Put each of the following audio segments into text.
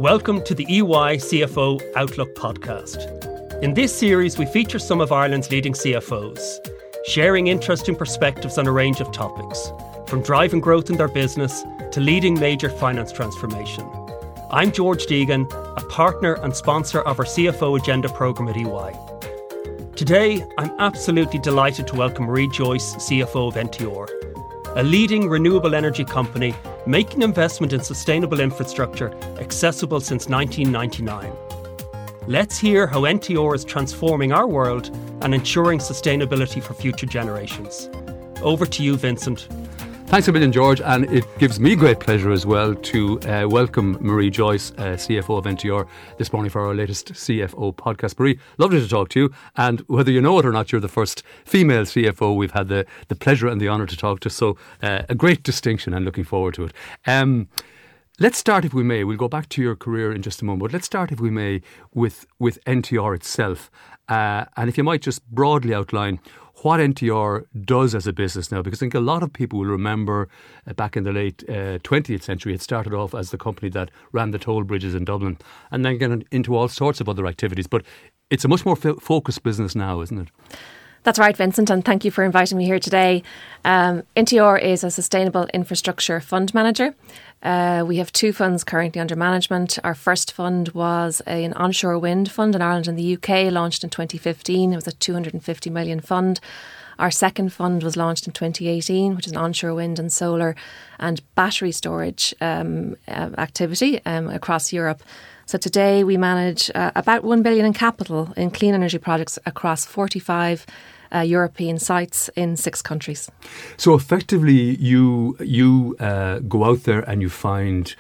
Welcome to the EY CFO Outlook podcast. In this series, we feature some of Ireland's leading CFOs, sharing interesting perspectives on a range of topics, from driving growth in their business to leading major finance transformation. I'm George Deegan, a partner and sponsor of our CFO Agenda programme at EY. Today, I'm absolutely delighted to welcome Marie Joyce, CFO of NTR, a leading renewable energy company making investment in sustainable infrastructure accessible since 1999. Let's hear how NTR is transforming our world and ensuring sustainability for future generations. Over to you, Vincent. Thanks a million, George, and it gives me great pleasure as well to welcome Marie Joyce, CFO of NTR, this morning for our latest CFO podcast. Marie, lovely to talk to you, and whether you know it or not, you're the first female CFO we've had the pleasure and the honour to talk to, so a great distinction and looking forward to it. Let's start, if we may, we'll go back to your career in just a moment, but let's start, if we may, with NTR itself, and if you might just broadly outline what NTR does as a business now, because I think a lot of people will remember back in the late 20th century, it started off as the company that ran the toll bridges in Dublin and then got into all sorts of other activities. But it's a much more focused business now, isn't it? That's right, Vincent, and thank you for inviting me here today. NTR is a sustainable infrastructure fund manager. We have two funds currently under management. Our first fund was an onshore wind fund in Ireland and the UK, launched in 2015. It was a 250 million fund. Our second fund was launched in 2018, which is an onshore wind and solar and battery storage activity across Europe. So today we manage about 1 billion in capital in clean energy projects across 45 European sites in 6 countries. So effectively you go out there and you find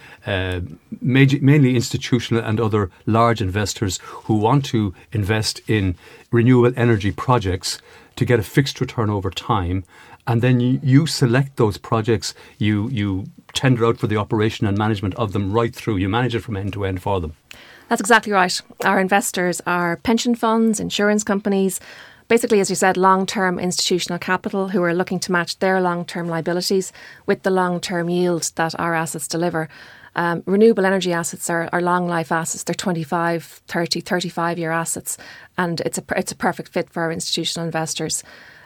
mainly institutional and other large investors who want to invest in renewable energy projects to get a fixed return over time. And then you select those projects, you tender out for the operation and management of them right through. You manage it from end to end for them. That's exactly right. Our investors are pension funds, insurance companies, basically, as you said, long-term institutional capital who are looking to match their long-term liabilities with the long-term yield that our assets deliver. Renewable energy assets are long-life assets. They're 25, 30, 35-year assets, and it's a perfect fit for our institutional investors.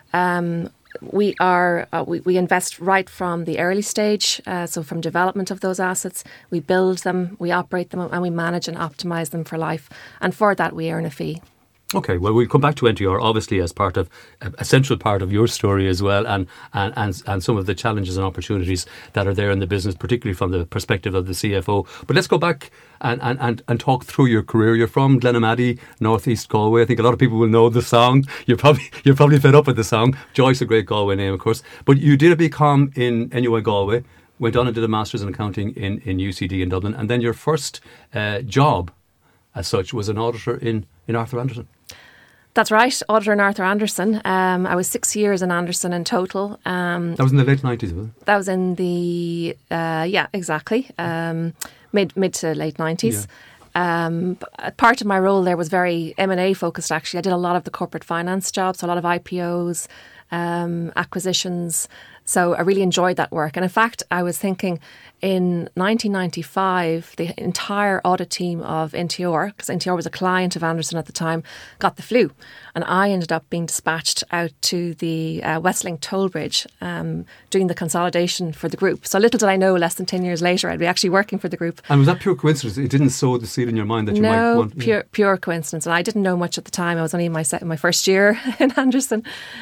We invest right from the early stage, so from development of those assets. We build them, we operate them, and we manage and optimise them for life. And for that, we earn a fee. Okay, well, we'll come back to NTR, obviously, as part of a central part of your story as well, and some of the challenges and opportunities that are there in the business, particularly from the perspective of the CFO. But let's go back and talk through your career. You're from Glenamaddy, Northeast Galway. I think a lot of people will know the song. You're probably fed up with the song. Joyce, a great Galway name, of course. But you did a BCom in NUI Galway, went on and did a Masters in Accounting in UCD in Dublin, and then your first job, as such, was an auditor in Arthur Andersen. That's right, auditor in Arthur Andersen. I was 6 years in Andersen in total. That was in the late 90s, was it? That was in the, exactly, mid to late 90s. Yeah. Part of my role there was very M&A focused, actually. I did a lot of the corporate finance jobs, so a lot of IPOs, acquisitions. So I really enjoyed that work. And in fact, I was thinking in 1995, the entire audit team of NTR, because NTR was a client of Andersen at the time, got the flu. And I ended up being dispatched out to the Westlink toll bridge, doing the consolidation for the group. So little did I know, less than 10 years later, I'd be actually working for the group. And was that pure coincidence? It didn't sow the seed in your mind that you might want? No, pure coincidence. And I didn't know much at the time. I was only in my first year in Andersen.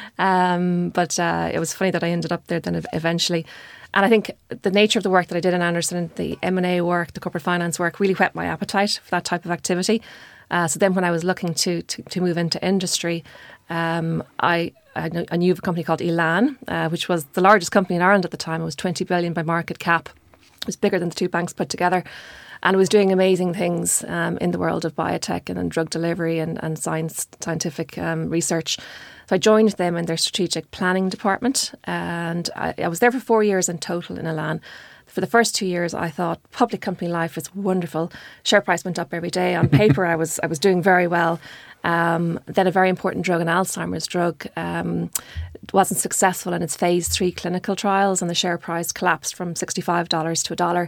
But it was funny that I ended up there then eventually. And I think the nature of the work that I did in Andersen, the M&A work, the corporate finance work, really whet my appetite for that type of activity. So then when I was looking to move into industry, I knew of a company called Elan, which was the largest company in Ireland at the time. It was 20 billion by market cap. It was bigger than the two banks put together. And it was doing amazing things in the world of biotech and drug delivery and scientific research. So I joined them in their strategic planning department, and I was there for 4 years in total in Elan. For the first 2 years, I thought public company life is wonderful. Share price went up every day. On paper, I was doing very well. Then a very important drug, an Alzheimer's drug, wasn't successful in its phase 3 clinical trials, and the share price collapsed from $65 to $1.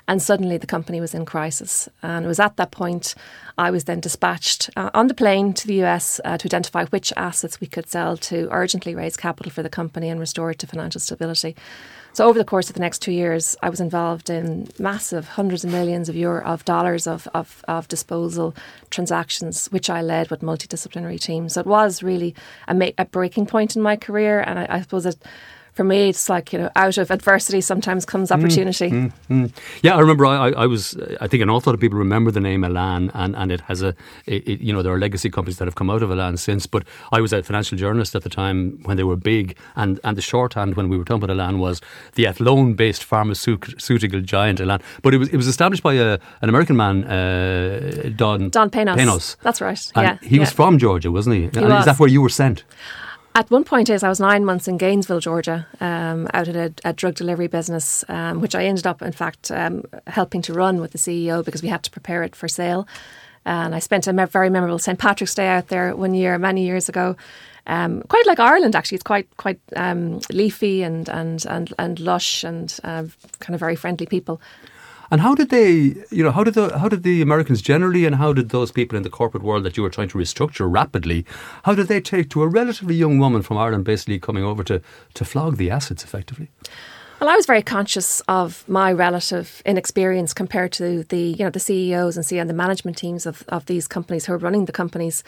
And suddenly the company was in crisis. And it was at that point I was then dispatched on the plane to the US to identify which assets we could sell to urgently raise capital for the company and restore it to financial stability. So over the course of the next 2 years, I was involved in massive hundreds of millions of dollars of disposal transactions, which I led with multidisciplinary teams. So it was really a breaking point in my career. And I suppose that for me, it's like, out of adversity sometimes comes opportunity. Yeah, I remember I think an awful lot of people remember the name Elan, and it has there are legacy companies that have come out of Elan since, but I was a financial journalist at the time when they were big, and the shorthand when we were talking about Elan was the Athlone-based pharmaceutical giant Elan. But it was established by an American man, Don Penos. That's right, and he was from Georgia, wasn't he? He was. Is that where you were sent? At one point, I was 9 months in Gainesville, Georgia, out at a drug delivery business, which I ended up, in fact, helping to run with the CEO because we had to prepare it for sale. And I spent a very memorable St. Patrick's Day out there one year, many years ago. Quite like Ireland, actually. It's quite leafy and lush and kind of very friendly people. And how did they, how did the Americans generally, and how did those people in the corporate world that you were trying to restructure rapidly, how did they take to a relatively young woman from Ireland basically coming over to flog the assets effectively? Well, I was very conscious of my relative inexperience compared to the CEOs and the management teams of these companies who are running the companies.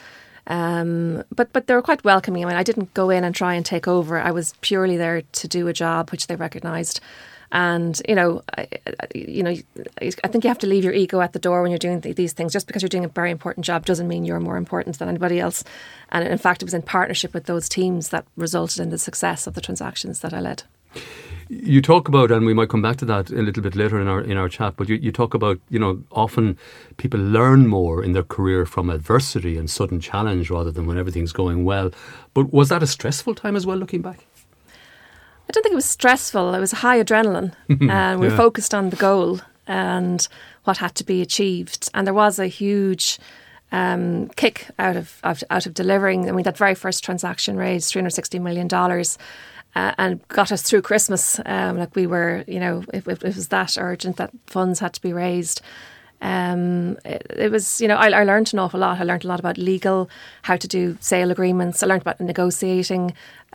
But they were quite welcoming. I mean, I didn't go in and try and take over. I was purely there to do a job which they recognised. And, I think you have to leave your ego at the door when you're doing these things. Just because you're doing a very important job doesn't mean you're more important than anybody else. And in fact, it was in partnership with those teams that resulted in the success of the transactions that I led. You talk about, and we might come back to that a little bit later in our chat, but you talk about, often people learn more in their career from adversity and sudden challenge rather than when everything's going well. But was that a stressful time as well, looking back? I don't think it was stressful. It was high adrenaline. And we were focused on the goal and what had to be achieved. And there was a huge kick out of delivering. I mean, that very first transaction raised $360 million and got us through Christmas. Like we were, it was that urgent that funds had to be raised. It was, I learned an awful lot. I learned a lot about legal, how to do sale agreements. I learned about negotiating.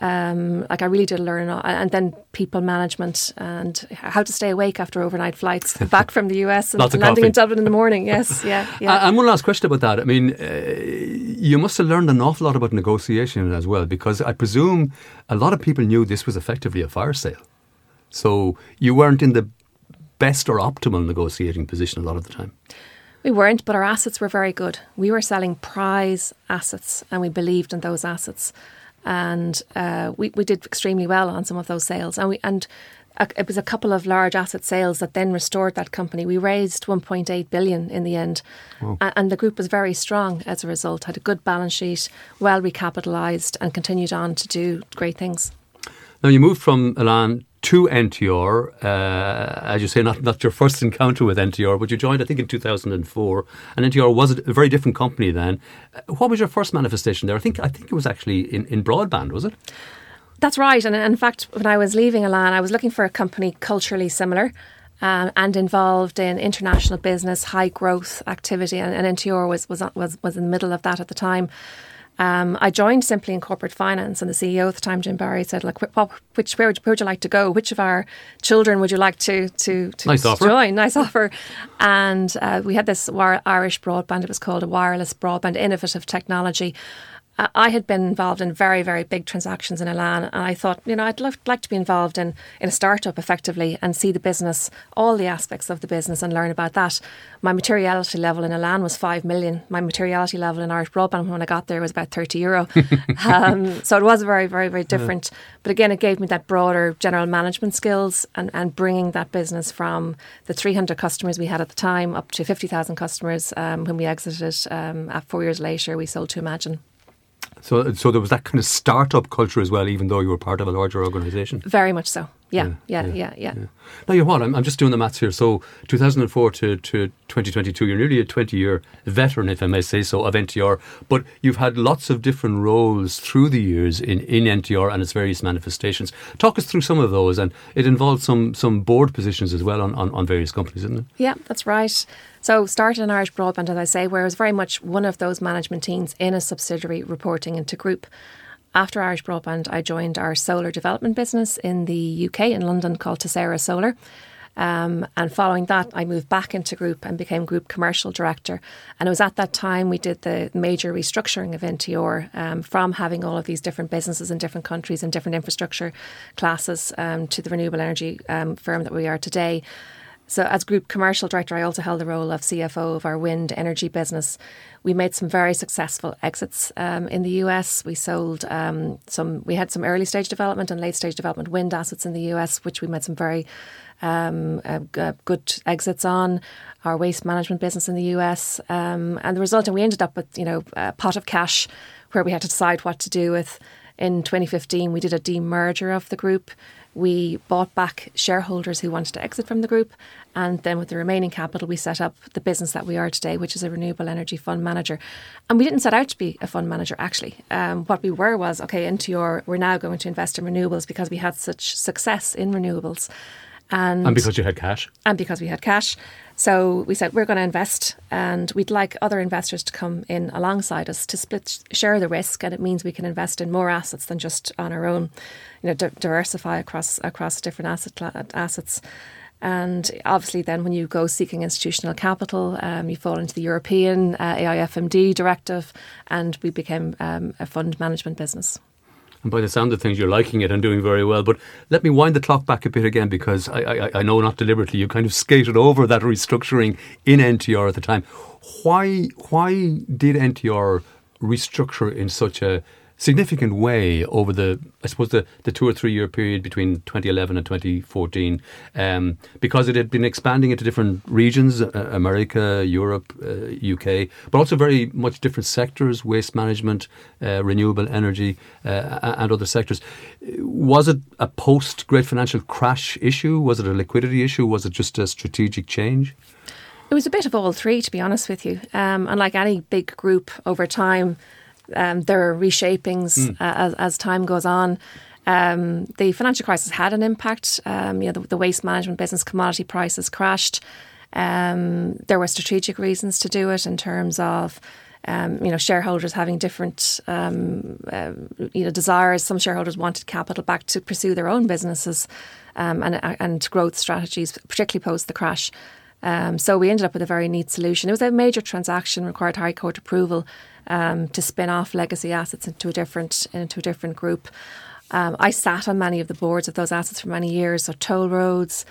I really did learn a lot. And then people management and how to stay awake after overnight flights back from the US and landing in Dublin in the morning. Yes, yeah. And one last question about that. I mean, you must have learned an awful lot about negotiation as well, because I presume a lot of people knew this was effectively a fire sale. So you weren't in the best or optimal negotiating position a lot of the time. We weren't, but our assets were very good. We were selling prize assets and we believed in those assets. And we did extremely well on some of those sales. And it was a couple of large asset sales that then restored that company. We raised 1.8 billion in the end. Wow. And the group was very strong as a result, had a good balance sheet, well recapitalised and continued on to do great things. Now you moved from Elan to NTR, as you say, not your first encounter with NTR, but you joined, I think, in 2004, and NTR was a very different company then. What was your first manifestation there? I think it was actually in broadband, was it? That's right, and in fact, when I was leaving Elan, I was looking for a company culturally similar and involved in international business, high growth activity, and NTR was in the middle of that at the time. I joined simply in corporate finance, and the CEO at the time, Jim Barry, said, "Look, where would you like to go? Which of our children would you like to nice offer. Join?" Nice offer. And we had this Irish broadband. It was called a wireless broadband, innovative technology. I had been involved in very, very big transactions in Elan, and I thought, I'd like to be involved in a startup effectively and see the business, all the aspects of the business and learn about that. My materiality level in Elan was 5 million. My materiality level in Irish Broadband when I got there was about €30. So it was very, very, very different. But again, it gave me that broader general management skills and bringing that business from the 300 customers we had at the time up to 50,000 customers when we exited. 4 years later, we sold to Imagine. So there was that kind of startup culture as well, even though you were part of a larger organisation. Very much so. Yeah. Now, you know what? I'm just doing the maths here. So 2004 to 2022, you're nearly a 20-year veteran, if I may say so, of NTR. But you've had lots of different roles through the years in NTR and its various manifestations. Talk us through some of those, and it involved some board positions as well on various companies, isn't it? Yeah, that's right. So started in Irish Broadband, as I say, where I was very much one of those management teams in a subsidiary reporting into group. After Irish Broadband, I joined our solar development business in the UK, in London, called Tessera Solar. And following that, I moved back into group and became group commercial director. And it was at that time we did the major restructuring of NTR, from having all of these different businesses in different countries and different infrastructure classes, to the renewable energy firm that we are today. So as group commercial director, I also held the role of CFO of our wind energy business. We made some very successful exits in the US. We sold we had some early stage development and late stage development wind assets in the US, which we made some very good exits on. Our waste management business in the US. And the result, and we ended up with, a pot of cash where we had to decide what to do with. In 2015, we did a demerger of the group. We bought back shareholders who wanted to exit from the group. And then with the remaining capital, we set up the business that we are today, which is a renewable energy fund manager. And we didn't set out to be a fund manager, actually. What we were was, NTR, we're now going to invest in renewables because we had such success in renewables. And because you had cash. And because we had cash. So we said, we're going to invest, and we'd like other investors to come in alongside us to share the risk. And it means we can invest in more assets than just on our own, diversify across different assets. And obviously then when you go seeking institutional capital, you fall into the European AIFMD directive, and we became a fund management business. And by the sound of things, you're liking it and doing very well. But let me wind the clock back a bit again, because I know not deliberately, you kind of skated over that restructuring in NTR at the time. Why did NTR restructure in such a significant way over the 2 or 3 year period between 2011 and 2014, because it had been expanding into different regions, America, Europe, UK, but also very much different sectors, waste management, renewable energy, and other sectors. Was it a post-Great Financial Crash issue? Was it a liquidity issue? Was it just a strategic change? It was a bit of all three, to be honest with you. And like any big group over time, there are reshapings as time goes on. The financial crisis had an impact. The waste management business, commodity prices crashed. There were strategic reasons to do it in terms of shareholders having different desires. Some shareholders wanted capital back to pursue their own businesses and growth strategies, particularly post the crash. So we ended up with a very neat solution. It was a major transaction, required High Court approval to spin off legacy assets into a different group. I sat on many of the boards of those assets for many years. So toll roads,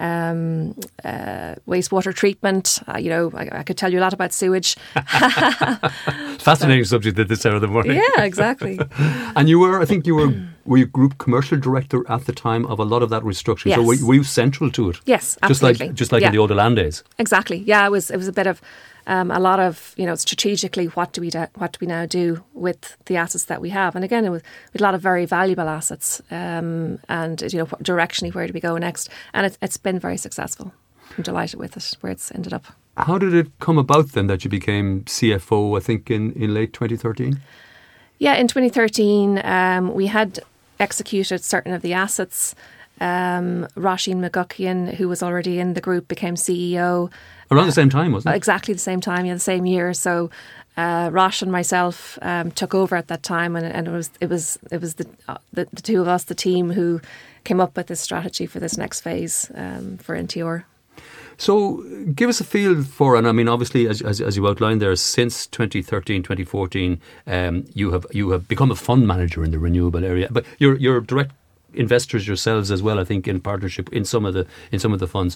wastewater treatment. I could tell you a lot about sewage. Fascinating subject at this hour of the morning. Yeah, exactly. And were you group commercial director at the time of a lot of that restructuring? Yes. So were you central to it? Yes, absolutely. Just like in the old Elan days. Exactly. Yeah, it was a bit of a lot of strategically what do we now do with the assets that we have? And again, it was a lot of very valuable assets, and directionally where do we go next? And it's been very successful. I'm delighted with it where it's ended up. How did it come about then that you became CFO? I think in late 2013. Yeah, in 2013, we had executed certain of the assets. Roisin McGuckian, who was already in the group, became CEO. Around the same time, wasn't it? Exactly the same time, the same year. So Rosh and myself took over at that time, and it was the two of us, the team, who came up with this strategy for this next phase for NTR. So give us a feel for, and I mean, obviously, as you outlined there, since 2013, 2014, you have become a fund manager in the renewable area, but you're direct investors yourselves as well, I think, in partnership in some of the funds.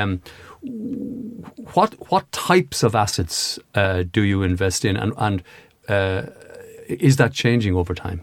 What types of assets do you invest in, and is that changing over time?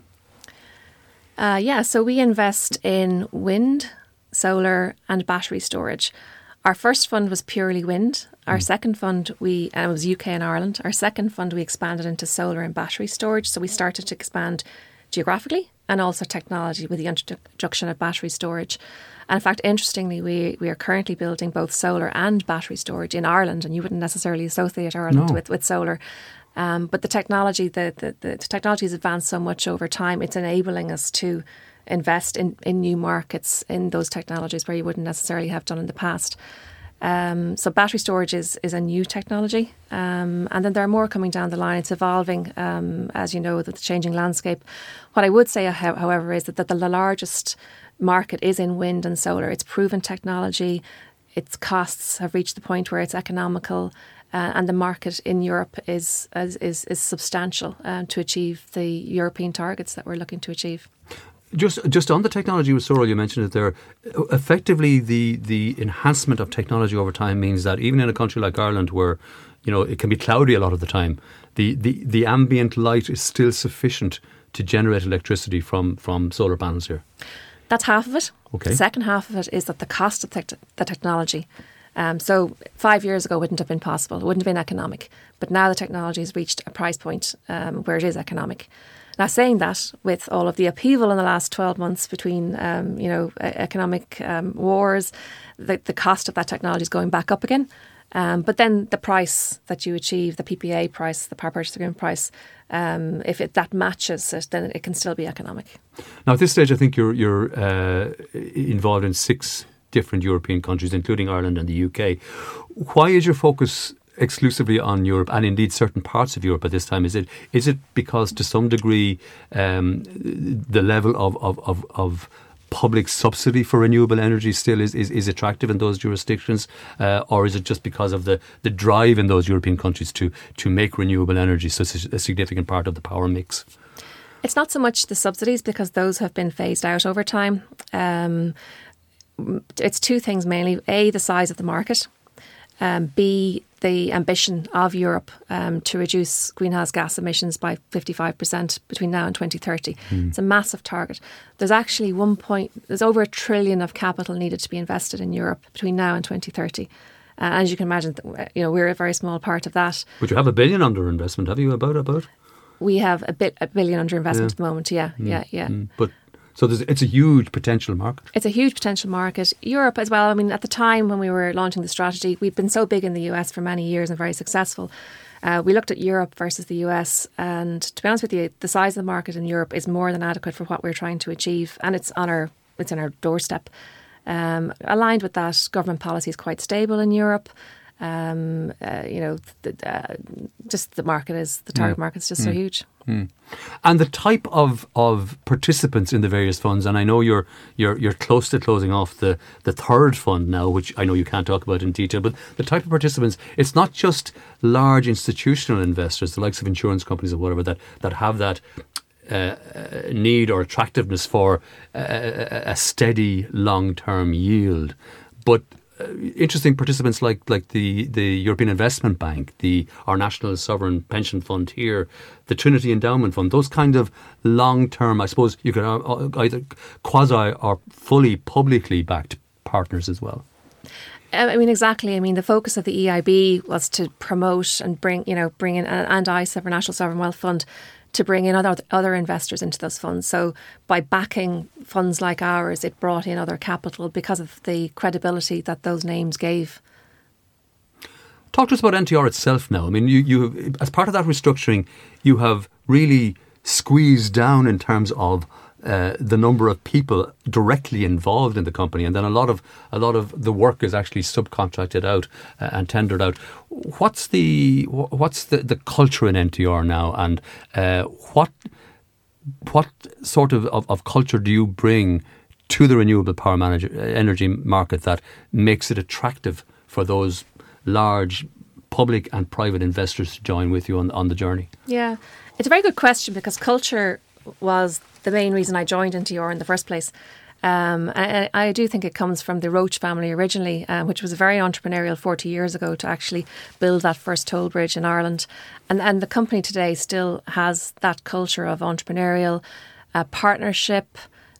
So we invest in wind, solar and battery storage. Our first fund was purely wind. Our second fund, it was UK and Ireland. Our second fund, we expanded into solar and battery storage. So we started to expand geographically and also technology with the introduction of battery storage. And in fact, interestingly, we are currently building both solar and battery storage in Ireland, and you wouldn't necessarily associate Ireland with solar. But the technology, the technology has advanced so much over time, it's enabling us to invest in new markets in those technologies where you wouldn't necessarily have done in the past. So battery storage is a new technology, and then there are more coming down the line. It's evolving, as you know, with the changing landscape. What I would say, however, is that the largest market is in wind and solar. It's proven technology. Its costs have reached the point where it's economical, and the market in Europe is substantial to achieve the European targets that we're looking to achieve. Just on the technology with solar, you mentioned it there. Effectively, the enhancement of technology over time means that even in a country like Ireland, where it can be cloudy a lot of the time, the ambient light is still sufficient to generate electricity from solar panels here. That's half of it. Okay. The second half of it is that the cost of the technology. So 5 years ago wouldn't have been possible. It wouldn't have been economic. But now the technology has reached a price point where it is economic. Now, saying that, with all of the upheaval in the last 12 months between, economic wars, the cost of that technology is going back up again. But then the price that you achieve, the PPA price, the power purchase agreement price, if that matches it, then it can still be economic. Now, at this stage, I think you're involved in 6 different European countries, including Ireland and the UK. Why is your focus exclusively on Europe, and indeed certain parts of Europe at this time? Is it because to some degree the level of public subsidy for renewable energy still is attractive in those jurisdictions, or is it just because of the drive in those European countries to make renewable energy such a significant part of the power mix? It's not so much the subsidies, because those have been phased out over time. It's 2 things mainly. A, the size of the market. B, the ambition of Europe to reduce greenhouse gas emissions by 55% between now and 2030. It's a massive target. There's actually there's over $1 trillion of capital needed to be invested in Europe between now and 2030. As you can imagine, we're a very small part of that. But you have $1 billion under investment, have you? About? We have $1 billion under investment at the moment. Yeah. But so it's a huge potential market. It's a huge potential market. Europe as well. I mean, at the time when we were launching the strategy, we've been so big in the US for many years and very successful. We looked at Europe versus the US, and to be honest with you, the size of the market in Europe is more than adequate for what we're trying to achieve, and it's on our doorstep. Aligned with that, government policy is quite stable in Europe. Just the target market is just so huge. And the type of participants in the various funds, and I know you're close to closing off the third fund now, which I know you can't talk about in detail, but the type of participants, it's not just large institutional investors, the likes of insurance companies or whatever, that have that need or attractiveness for a steady long-term yield, but interesting participants like the European Investment Bank, our National Sovereign Pension Fund here, the Trinity Endowment Fund, those kind of long-term, I suppose you could either quasi or fully publicly backed partners as well. I mean, exactly. I mean, the focus of the EIB was to promote and bring in, and ISA, our National Sovereign Wealth Fund, to bring in other investors into those funds. So by backing funds like ours, it brought in other capital because of the credibility that those names gave. Talk to us about NTR itself now. I mean, you as part of that restructuring, you have really squeezed down in terms of the number of people directly involved in the company, and then a lot of the work is actually subcontracted out and tendered out. What's the culture in NTR now, and what sort of culture do you bring to the renewable power energy market that makes it attractive for those large public and private investors to join with you on the journey? Yeah, it's a very good question, because culture was the main reason I joined NTR in the first place. I do think it comes from the Roche family originally, which was very entrepreneurial 40 years ago to actually build that first toll bridge in Ireland. And the company today still has that culture of entrepreneurial partnership,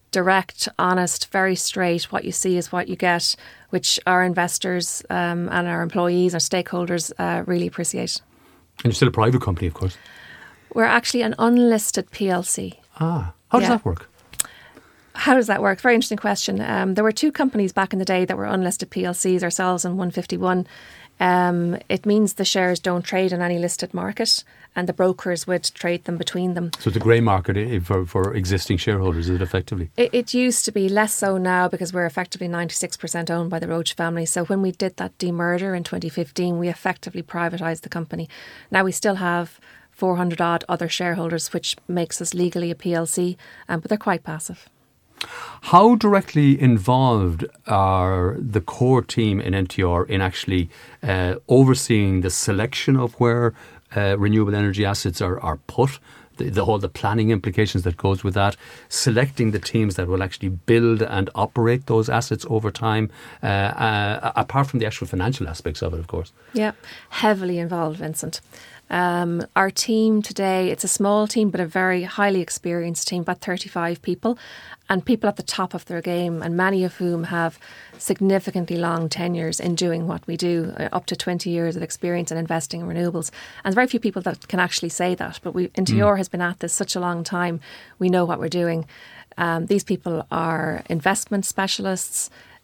direct, honest, very straight. What you see is what you get, which our investors and our employees, our stakeholders really appreciate. And you're still a private company, of course. We're actually an unlisted PLC. How does that work? How does that work? Very interesting question. There were two companies back in the day that were unlisted PLCs, ourselves and 151. It means the shares don't trade in any listed market, and the brokers would trade them between them. So it's a grey market for existing shareholders, is it effectively? It used to be, less so now, because we're effectively 96% owned by the Roche family. So when we did that demerger in 2015, we effectively privatised the company. Now we still have 400 odd other shareholders, which makes us legally a PLC, but they're quite passive. How directly involved are the core team in NTR in actually overseeing the selection of where renewable energy assets are put, the planning implications that goes with that, selecting the teams that will actually build and operate those assets over time, apart from the actual financial aspects of it, of course? Yeah, heavily involved, Vincent. Our team today, it's a small team, but a very highly experienced team, about 35 people, and people at the top of their game, and many of whom have significantly long tenures in doing what we do, up to 20 years of experience in investing in renewables. And very few people that can actually say that, but NTR has been at this such a long time, we know what we're doing. These people are investment specialists,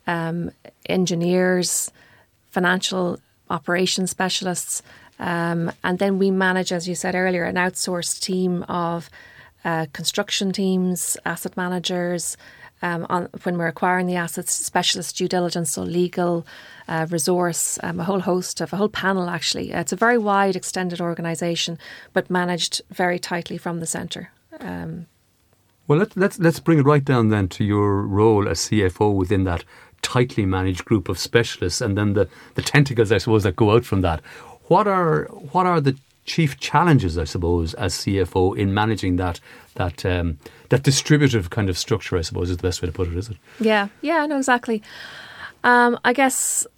engineers, financial operations specialists, and then we manage, as you said earlier, an outsourced team of construction teams, asset managers, when we're acquiring the assets, specialist due diligence, so legal, resource, a whole panel actually. It's a very wide, extended organisation, but managed very tightly from the centre. Well, let's bring it right down then to your role as CFO within that tightly managed group of specialists, and then the tentacles, I suppose, that go out from that. What are the chief challenges, I suppose, as CFO in managing that distributive kind of structure, I suppose, is the best way to put it, is it? Yeah, no, exactly. I guess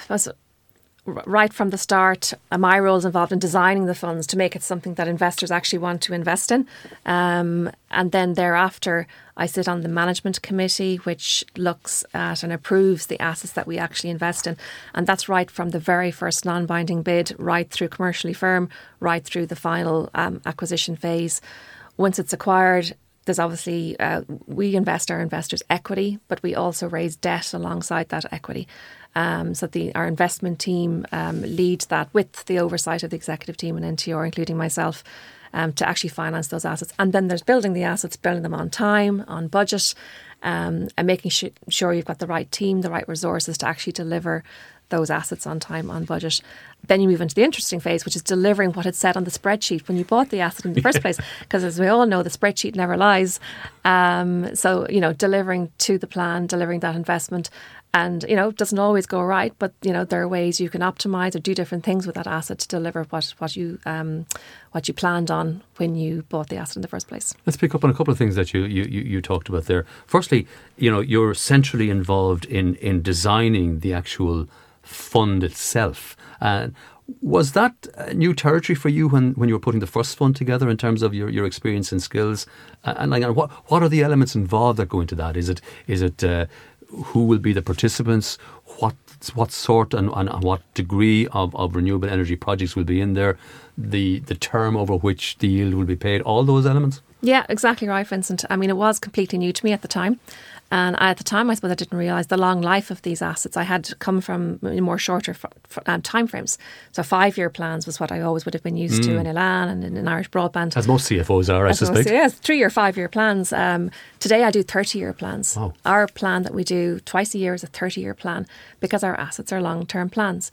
right from the start, my role is involved in designing the funds to make it something that investors actually want to invest in. And then thereafter, I sit on the management committee, which looks at and approves the assets that we actually invest in. And that's right from the very first non-binding bid, right through commercially firm, right through the final acquisition phase. Once it's acquired, there's obviously, we invest our investors' equity, but we also raise debt alongside that equity. So our investment team leads that with the oversight of the executive team in NTR, including myself, to actually finance those assets. And then there's building the assets, building them on time, on budget, and making sure you've got the right team, the right resources to actually deliver those assets on time, on budget. Then you move into the interesting phase, which is delivering what it said on the spreadsheet when you bought the asset in the first place. Because as we all know, the spreadsheet never lies. So, delivering to the plan, delivering that investment. And, it doesn't always go right, but, there are ways you can optimise or do different things with that asset to deliver what you planned on when you bought the asset in the first place. Let's pick up on a couple of things that you talked about there. Firstly, you're centrally involved in designing the actual fund itself. Was that new territory for you when you were putting the first fund together in terms of your experience and skills? And what are the elements involved that go into that? Is it who will be the participants? What sort and what degree of renewable energy projects will be in there? The term over which the yield will be paid? All those elements? Yeah, exactly right, Vincent. I mean, it was completely new to me at the time. And at the time, I suppose I didn't realise the long life of these assets. I had come from more shorter time frames. So 5-year plans was what I always would have been used to in Elan and in Irish Broadband. As most CFOs are, I suspect. Yes, 3 or 5-year plans. Today I do 30-year plans. Wow. Our plan that we do twice a year is a 30-year plan because our assets are long-term plans.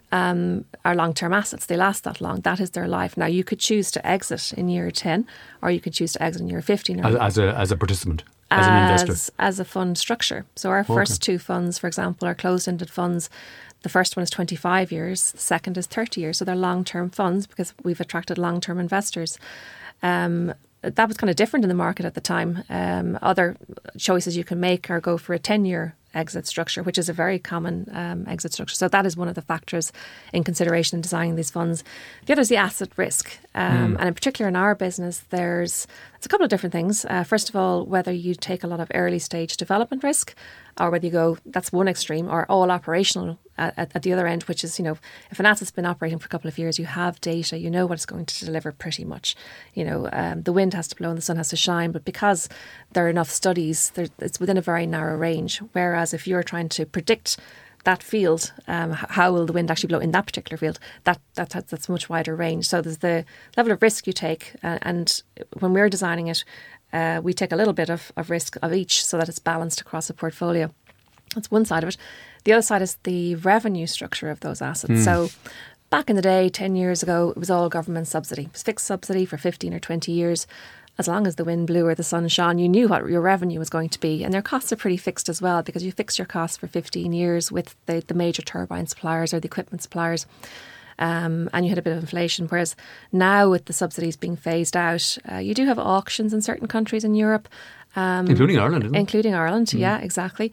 Our long-term assets, they last that long. That is their life. Now, you could choose to exit in year 10 or you could choose to exit in year 15. As a participant? As an investor? As a fund structure. So our first two funds, for example, are closed-ended funds. The first one is 25 years. The second is 30 years. So they're long-term funds because we've attracted long-term investors. That was kind of different in the market at the time. Other choices you can make are go for a 10-year exit structure, which is a very common exit structure. So that is one of the factors in consideration in designing these funds. The other is the asset risk. And in particular in our business, it's a couple of different things. First of all, whether you take a lot of early stage development risk, or whether you go, that's one extreme, or all operational at the other end, which is, if an asset's been operating for a couple of years, you have data, you know what it's going to deliver pretty much. The wind has to blow and the sun has to shine, but because there are enough studies, it's within a very narrow range. Whereas if you're trying to predict that field, how will the wind actually blow in that particular field, that's a much wider range. So there's the level of risk you take, and when we're designing it, we take a little bit of risk of each so that it's balanced across a portfolio. That's one side of it. The other side is the revenue structure of those assets. So back in the day, 10 years ago, it was all government subsidy. It was fixed subsidy for 15 or 20 years. As long as the wind blew or the sun shone, you knew what your revenue was going to be. And their costs are pretty fixed as well, because you fix your costs for 15 years with the major turbine suppliers or the equipment suppliers. And you had a bit of inflation. Whereas now, with the subsidies being phased out, you do have auctions in certain countries in Europe. Including Ireland, isn't it? Including Ireland, yeah, exactly.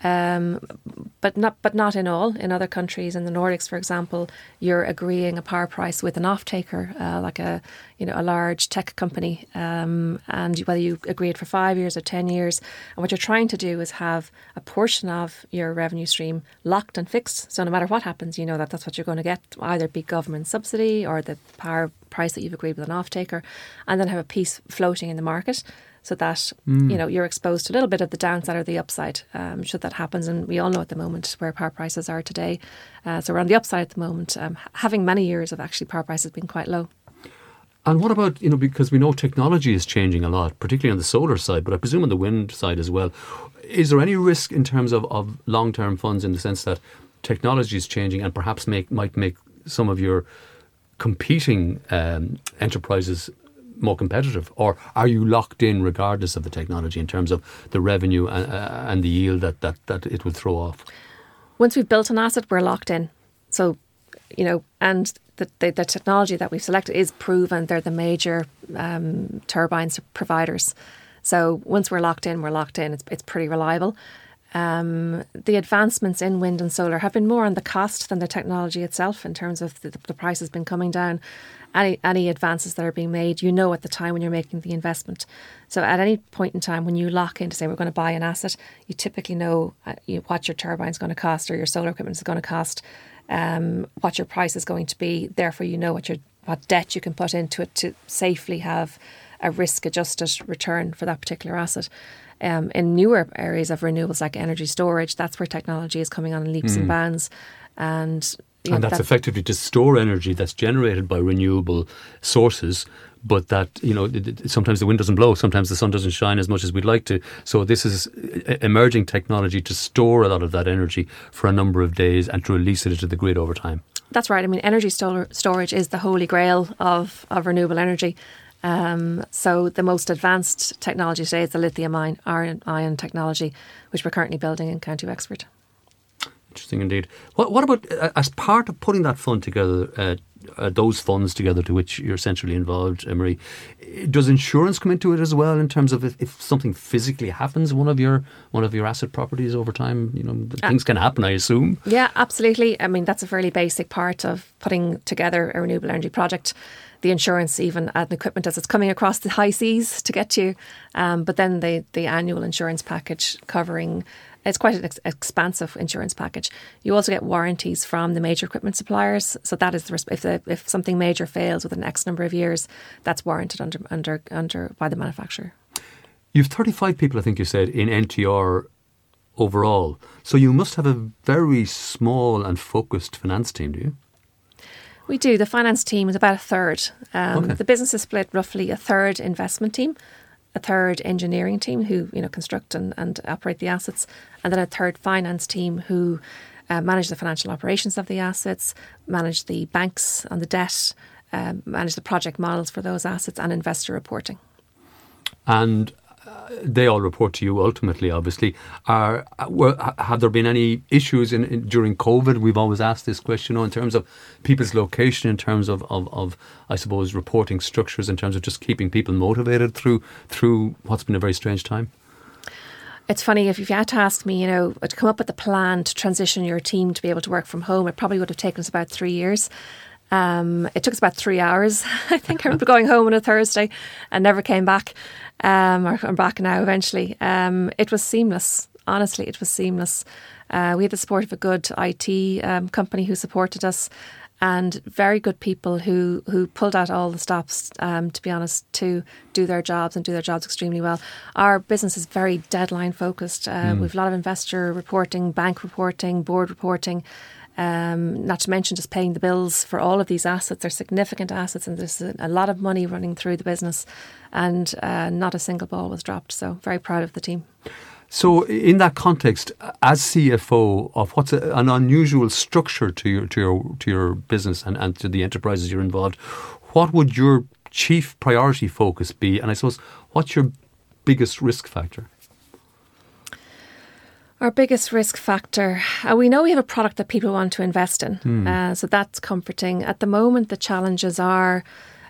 But not in all. In other countries, in the Nordics, for example, you're agreeing a power price with an off-taker, like a large tech company, and whether you agree it for 5 years or 10 years. And what you're trying to do is have a portion of your revenue stream locked and fixed. So no matter what happens, you know that's what you're going to get, either be government subsidy or the power price that you've agreed with an off-taker, and then have a piece floating in the market, so that you're exposed to a little bit of the downside or the upside should that happens. And we all know at the moment where power prices are today. So we're on the upside at the moment, having many years of actually power prices being quite low. And what about, because we know technology is changing a lot, particularly on the solar side, but I presume on the wind side as well. Is there any risk in terms of long-term funds, in the sense that technology is changing and perhaps might make some of your competing enterprises more competitive? Or are you locked in regardless of the technology in terms of the revenue and the yield that it would throw off? Once we've built an asset, we're locked in. So, and the technology that we've selected is proven. They're the major turbines providers. So once we're locked in, we're locked in. It's pretty reliable. The advancements in wind and solar have been more on the cost than the technology itself, in terms of the price has been coming down. Any advances that are being made, at the time when you're making the investment. So at any point in time when you lock in to say we're going to buy an asset, you typically know what your turbine's going to cost, or your solar equipment is going to cost, what your price is going to be. Therefore, you know what debt you can put into it to safely have a risk-adjusted return for that particular asset. In newer areas of renewables like energy storage, that's where technology is coming on in leaps and bounds. And that's effectively to store energy that's generated by renewable sources, but that, sometimes the wind doesn't blow, sometimes the sun doesn't shine as much as we'd like to. So this is emerging technology to store a lot of that energy for a number of days and to release it into the grid over time. That's right. I mean, energy storage is the holy grail of renewable energy. So the most advanced technology today is the lithium-ion technology, which we're currently building in County Wexford. Interesting indeed. What about, as part of putting that fund together, those funds together to which you're essentially involved, Marie, does insurance come into it as well, in terms of if something physically happens in one of your asset properties over time? Things can happen, I assume. Yeah, absolutely. I mean, that's a fairly basic part of putting together a renewable energy project. The insurance, even at an equipment as it's coming across the high seas to get to you, but then the annual insurance package covering. It's quite an expansive insurance package. You also get warranties from the major equipment suppliers. So that is if something major fails within X number of years, that's warranted under by the manufacturer. You've 35 people, I think you said, in NTR overall. So you must have a very small and focused finance team, do you? We do. The finance team is about a third. Okay. The business is split roughly a third investment team, a third engineering team who construct and operate the assets, and then a third finance team who manage the financial operations of the assets, manage the banks on the debt, manage the project models for those assets, and investor reporting. And they all report to you ultimately, obviously. Have there been any issues during COVID? We've always asked this question, in terms of people's location, in terms of I suppose, reporting structures, in terms of just keeping people motivated through what's been a very strange time. It's funny, if you had to ask me, to come up with a plan to transition your team to be able to work from home, it probably would have taken us about 3 years. It took us about 3 hours. I think I remember going home on a Thursday and never came back. Or I'm back now eventually. It was seamless. Honestly, it was seamless. We had the support of a good IT company who supported us, and very good people who pulled out all the stops, to be honest, to do their jobs and do their jobs extremely well. Our business is very deadline focused. We've a lot of investor reporting, bank reporting, board reporting, not to mention just paying the bills for all of these assets. They're significant assets, and there's a lot of money running through the business, and not a single ball was dropped. So very proud of the team. So in that context, as CFO of what's an unusual structure to your business and to the enterprises you're involved, what would your chief priority focus be? And I suppose, what's your biggest risk factor? Our biggest risk factor, we know we have a product that people want to invest in. So that's comforting. At the moment, the challenges are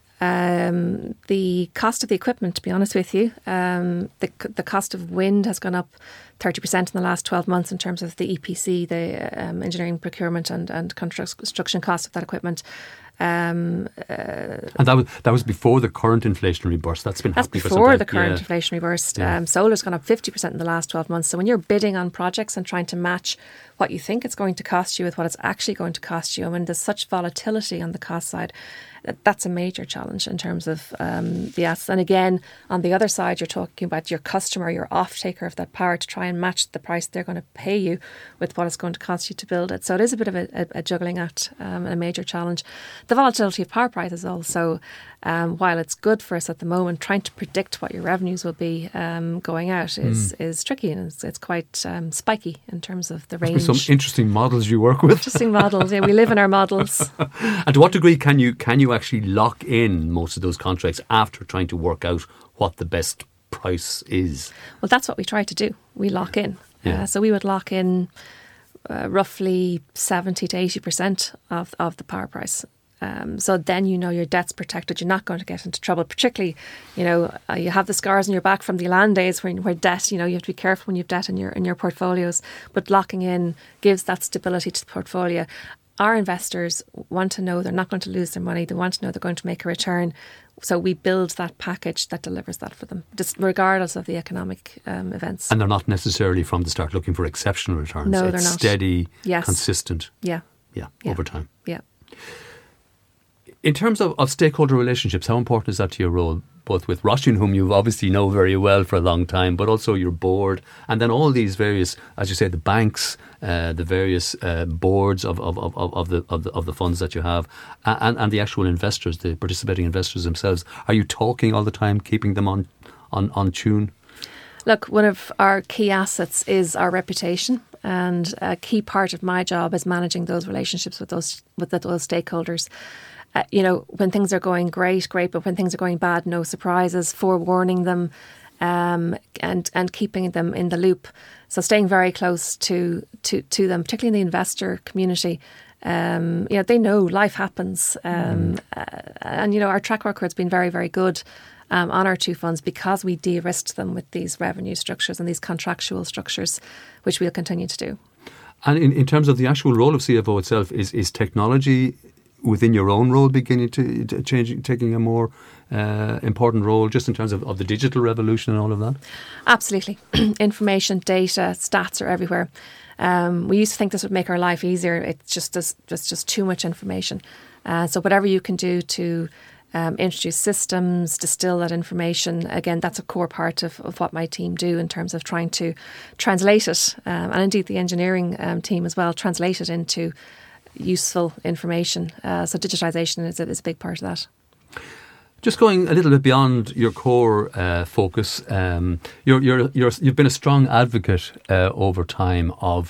the cost of the equipment, to be honest with you. The cost of wind has gone up 30% in the last 12 months in terms of the EPC, the engineering, procurement and construction cost of that equipment. And that was before the current inflationary burst. That's been happening for some time. That's before the current inflationary burst. Solar's gone up 50% in the last 12 months. So when you're bidding on projects and trying to match what you think it's going to cost you with what it's actually going to cost you, I mean, there's such volatility on the cost side. That's a major challenge in terms of the assets. And again, on the other side, you're talking about your customer, your off-taker of that power, to try and match the price they're going to pay you with what it's going to cost you to build it. So it is a bit of a juggling act and a major challenge. The volatility of power prices also, while it's good for us at the moment, trying to predict what your revenues will be going out is tricky, and it's quite spiky in terms of the range. Some interesting models you work with. Interesting models, yeah. We live in our models. And to what degree can you actually lock in most of those contracts after trying to work out what the best price is? Well, that's what we try to do. We lock in. Yeah. So we would lock in roughly 70 to 80% of the power price. So then your debt's protected. You're not going to get into trouble. Particularly, you have the scars on your back from the Elan days where debt. You have to be careful when you have debt in your portfolios. But locking in gives that stability to the portfolio. Our investors want to know they're not going to lose their money. They want to know they're going to make a return. So we build that package that delivers that for them, just regardless of the economic events. And they're not necessarily from the start looking for exceptional returns. No, they're not. It's steady, yes. Consistent. Yeah, over time. Yeah. In terms of stakeholder relationships, how important is that to your role, both with Roisin, whom you obviously know very well for a long time, but also your board, and then all these various, as you say, the banks, the various boards of the funds that you have, and the actual investors, the participating investors themselves? Are you talking all the time, keeping them on tune? Look, one of our key assets is our reputation, and a key part of my job is managing those relationships with those stakeholders. When things are going great, but when things are going bad, no surprises, forewarning them, and keeping them in the loop. So staying very close to them, particularly in the investor community. They know life happens, and our track record has been very, very good on our two funds because we de-risked them with these revenue structures and these contractual structures, which we'll continue to do. And in terms of the actual role of CFO itself, is technology within your own role beginning to change, taking a more important role, just in terms of the digital revolution and all of that? Absolutely. Information, data, stats are everywhere. We used to think this would make our life easier. It's just too much information. So whatever you can do to introduce systems, distill that information, again, that's a core part of what my team do in terms of trying to translate it, and indeed the engineering team as well, translate it into useful information. So digitisation is a big part of that. Just going a little bit beyond your core focus, you've been a strong advocate over time of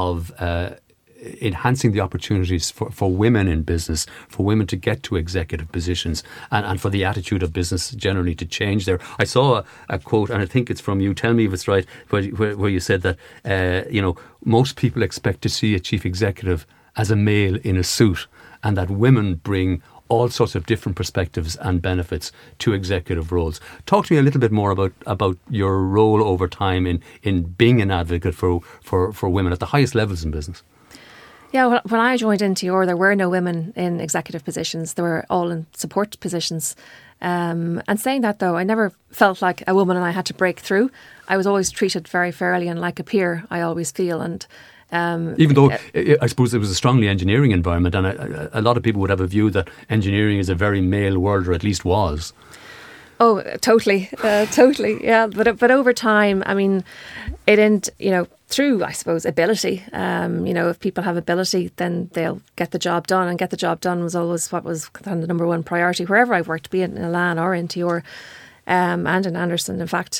enhancing the opportunities for women in business, for women to get to executive positions, and for the attitude of business generally to change there. I saw a quote, and I think it's from you, tell me if it's right, where you said that most people expect to see a chief executive as a male in a suit, and that women bring all sorts of different perspectives and benefits to executive roles. Talk to me a little bit more about your role over time in being an advocate for women at the highest levels in business. Yeah, when I joined NTR, there were no women in executive positions. They were all in support positions. And saying that, though, I never felt like a woman and I had to break through. I was always treated very fairly and like a peer, I always feel. And even though I suppose it was a strongly engineering environment, and a lot of people would have a view that engineering is a very male world, or at least was. Oh, totally, yeah. But over time, I mean, it ended, through, I suppose, ability. If people have ability, then they'll get the job done, and get the job done was always what was kind of the number one priority wherever I've worked, be it in Elan or NTR, and in Anderson. In fact,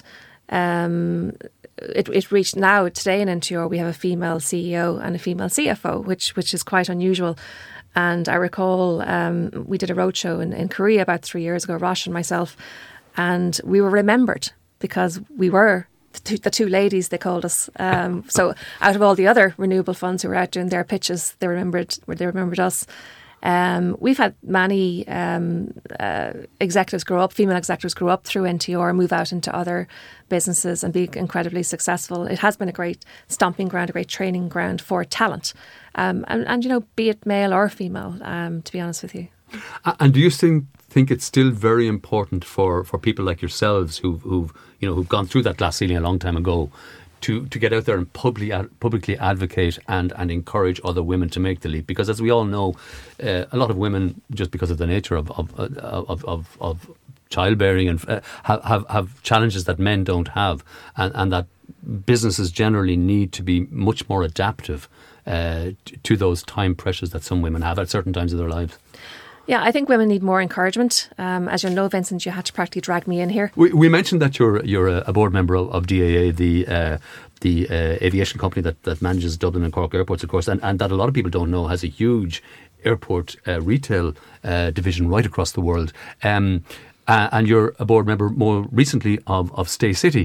it reached now today in NTR we have a female CEO and a female CFO, which is quite unusual. And I recall we did a roadshow in Korea about 3 years ago, Rosh and myself, and we were remembered because we were the two ladies, they called us. So out of all the other renewable funds who were out doing their pitches, they remembered us. We've had many executives grow up, female executives grow up through NTR, move out into other businesses and be incredibly successful. It has been a great stomping ground, a great training ground for talent. And be it male or female, to be honest with you. And do you think it's still very important for people like yourselves who've gone through that glass ceiling a long time ago to get out there and publicly advocate and encourage other women to make the leap? Because as we all know, a lot of women, just because of the nature of childbearing and have challenges that men don't have, and that businesses generally need to be much more adaptive to those time pressures that some women have at certain times of their lives. Yeah, I think women need more encouragement. As you'll know, Vincent, you had to practically drag me in here. We mentioned that you're a board member of DAA, the aviation company that manages Dublin and Cork airports, of course, and that a lot of people don't know has a huge airport retail division right across the world. And you're a board member more recently of Stay City.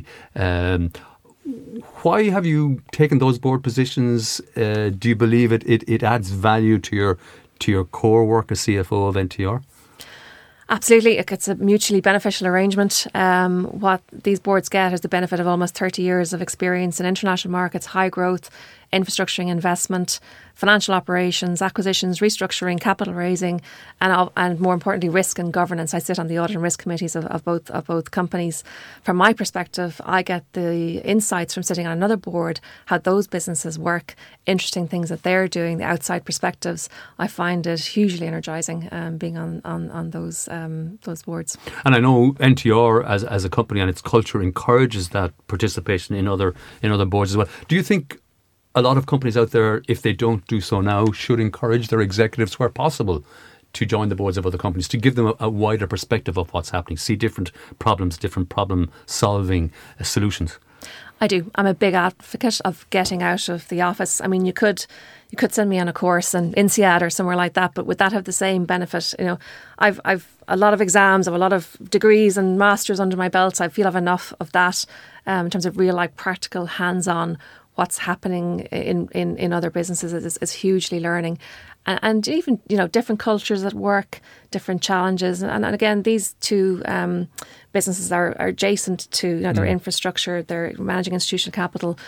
Why have you taken those board positions? Do you believe it adds value to your core work as CFO of NTR? Absolutely. It's a mutually beneficial arrangement. What these boards get is the benefit of almost 30 years of experience in international markets, high growth, infrastructuring investment, financial operations, acquisitions, restructuring, capital raising, and more importantly, risk and governance. I sit on the audit and risk committees of both companies. From my perspective, I get the insights from sitting on another board, how those businesses work, interesting things that they're doing, the outside perspectives. I find it hugely energising being on those boards. And I know NTR as a company and its culture encourages that participation in other boards as well. Do you think a lot of companies out there, if they don't do so now, should encourage their executives where possible to join the boards of other companies, to give them a wider perspective of what's happening, see different problems, different problem solving solutions? I do. I'm a big advocate of getting out of the office. I mean, you could send me on a course in INSEAD or somewhere like that, but would that have the same benefit? I've a lot of exams, I've a lot of degrees and masters under my belt. So I feel I've enough of that in terms of real life, practical, hands-on. What's happening in other businesses is hugely learning. And even, different cultures at work, different challenges. And again, these two businesses are adjacent to their infrastructure, their managing institutional capital.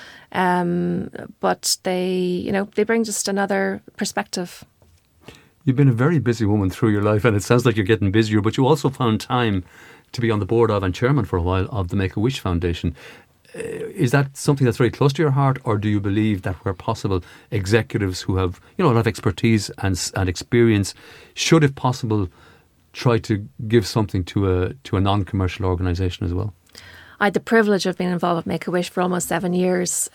But they bring just another perspective. You've been a very busy woman through your life, and it sounds like you're getting busier, but you also found time to be on the board of and chairman for a while of the Make-A-Wish Foundation. Is that something that's very close to your heart, or do you believe that where possible, executives who have a lot of expertise and experience should, if possible, try to give something to a non-commercial organisation as well? I had the privilege of being involved with Make-A-Wish for almost 7 years.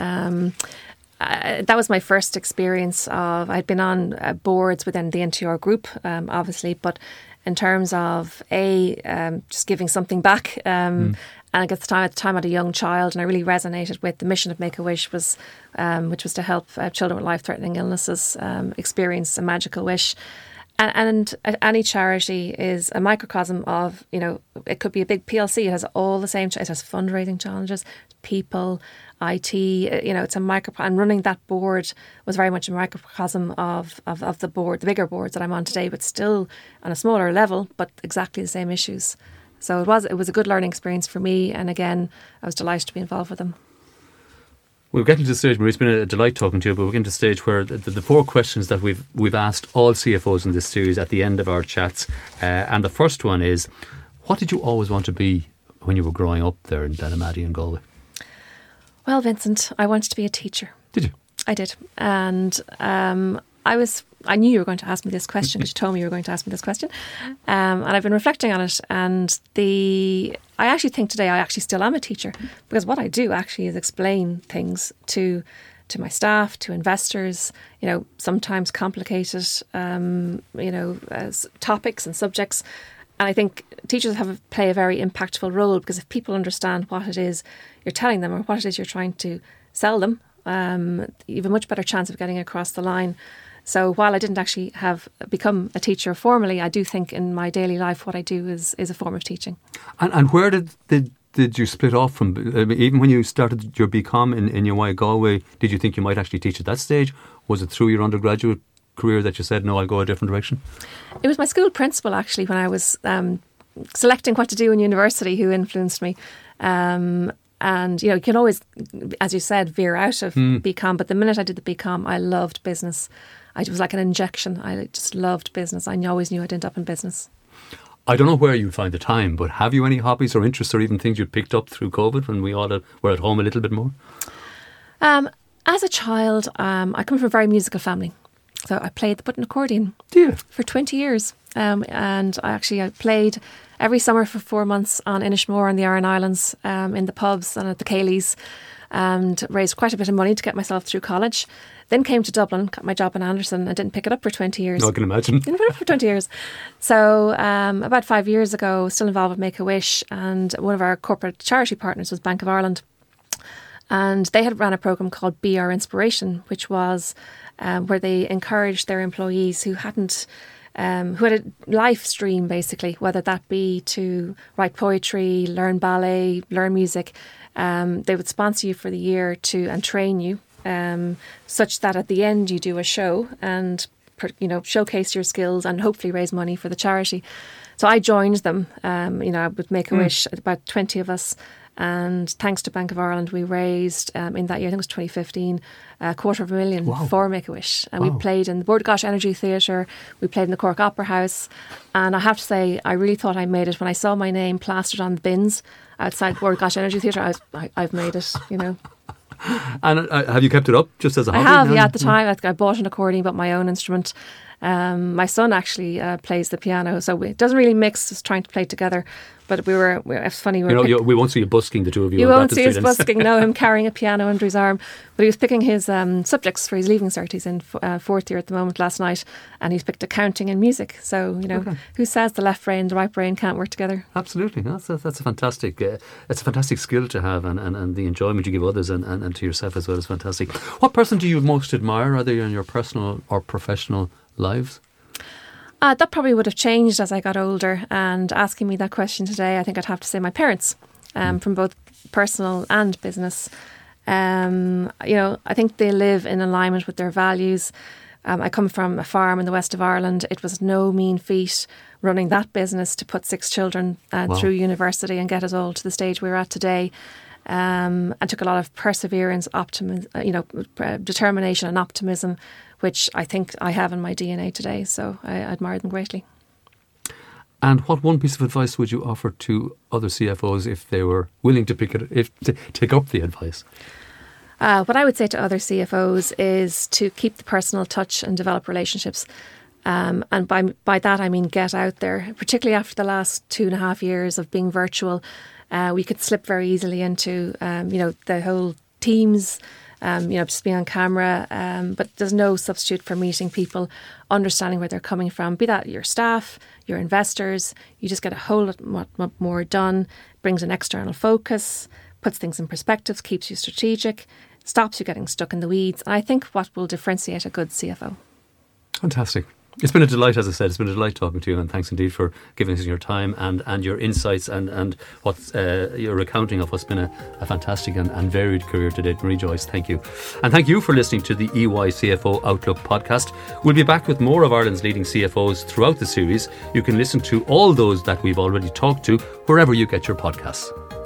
That was my first experience of. I'd been on boards within the NTR group, obviously, but in terms of just giving something back. And at the time I had a young child, and I really resonated with the mission of Make-A-Wish, which was to help children with life-threatening illnesses experience a magical wish. And any charity is a microcosm of, it could be a big PLC. It has all the same, it has fundraising challenges, people. IT. It's a and running that board was very much a microcosm of the board, the bigger boards that I'm on today, but still on a smaller level, but exactly the same issues. So it was a good learning experience for me, and again, I was delighted to be involved with them. We're getting to the stage, Marie, it's been a delight talking to you, but we're getting to the stage where the 4 questions that we've asked all CFOs in this series at the end of our chats. And the first one is, what did you always want to be when you were growing up there in Dallamady and Galway? Well, Vincent, I wanted to be a teacher. Did you? I did. And I knew you were going to ask me this question because you told me you were going to ask me this question. And I've been reflecting on it. And I actually think today I actually still am a teacher, because what I do actually is explain things to my staff, to investors, sometimes complicated, topics and subjects. And I think teachers play a very impactful role, because if people understand what it is you're telling them or what it is you're trying to sell them, you have a much better chance of getting across the line. So while I didn't actually become a teacher formally, I do think in my daily life what I do is a form of teaching. And where did you split off from? Even when you started your BCom in UI Galway, did you think you might actually teach at that stage? Was it through your undergraduate career that you said, no, I'll go a different direction? It was my school principal, actually, when I was selecting what to do in university, who influenced me. And, you can always, as you said, veer out of BCom. But the minute I did the BCom, I loved business. It was like an injection. I just loved business. I always knew I'd end up in business. I don't know where you'd find the time, but have you any hobbies or interests or even things you'd picked up through COVID when we all were at home a little bit more? As a child, I come from a very musical family. So I played the button accordion for 20 years. And I played every summer for 4 months on Inishmore and the Aran Islands, in the pubs and at the Cayleys, and raised quite a bit of money to get myself through college. Then came to Dublin, got my job in Anderson, and didn't pick it up for 20 years. No, I can imagine. Didn't pick it up for 20 years. So about 5 years ago, still involved with Make-A-Wish, and one of our corporate charity partners was Bank of Ireland. And they had ran a programme called Be Our Inspiration, which was where they encouraged their employees who had a life stream, basically, whether that be to write poetry, learn ballet, learn music. They would sponsor you for the year and train you, such that at the end you do a show and showcase your skills and hopefully raise money for the charity. So I joined them, with Make-A-Wish, about 20 of us. And thanks to Bank of Ireland, we raised, in that year, I think it was 2015, $250,000 for Make-A-Wish. And we played in the Bord Gáis Energy Theatre, we played in the Cork Opera House. And I have to say, I really thought I made it. When I saw my name plastered on the bins outside Bord Gáis Energy Theatre, I've made it, And have you kept it up just as a hobby? I have, at the time. I bought an accordion, bought my own instrument. My son actually plays the piano, so it doesn't really mix, just trying to play together. But it's funny. We won't see you busking, the two of you. You won't see us busking, no, him carrying a piano under his arm. But he was picking his subjects for his leaving cert. He's in 4th year at the moment last night, and he's picked accounting and music. So, who says the left brain and the right brain can't work together? Absolutely. That's a fantastic, it's a fantastic skill to have, and the enjoyment you give others and to yourself as well is fantastic. What person do you most admire, either in your personal or professional lives? That probably would have changed as I got older, and asking me that question today, I think I'd have to say my parents, from both personal and business. I think they live in alignment with their values. I come from a farm in the west of Ireland. It was no mean feat running that business to put 6 children through university and get us all to the stage we're at today. And took a lot of perseverance, determination and optimism, which I think I have in my DNA today. So I admire them greatly. And what one piece of advice would you offer to other CFOs if they were willing to take up the advice? What I would say to other CFOs is to keep the personal touch and develop relationships. And by that I mean get out there, particularly after the last 2.5 years of being virtual. We could slip very easily into, the whole Teams, just being on camera. But there's no substitute for meeting people, understanding where they're coming from, be that your staff, your investors. You just get a whole lot more done, brings an external focus, puts things in perspective, keeps you strategic, stops you getting stuck in the weeds. And I think what will differentiate a good CFO. Fantastic. It's been a delight, as I said. It's been a delight talking to you, and thanks indeed for giving us your time and your insights and what's your recounting of what's been a fantastic and varied career to date. Marie Joyce, thank you. And thank you for listening to the EY CFO Outlook podcast. We'll be back with more of Ireland's leading CFOs throughout the series. You can listen to all those that we've already talked to wherever you get your podcasts.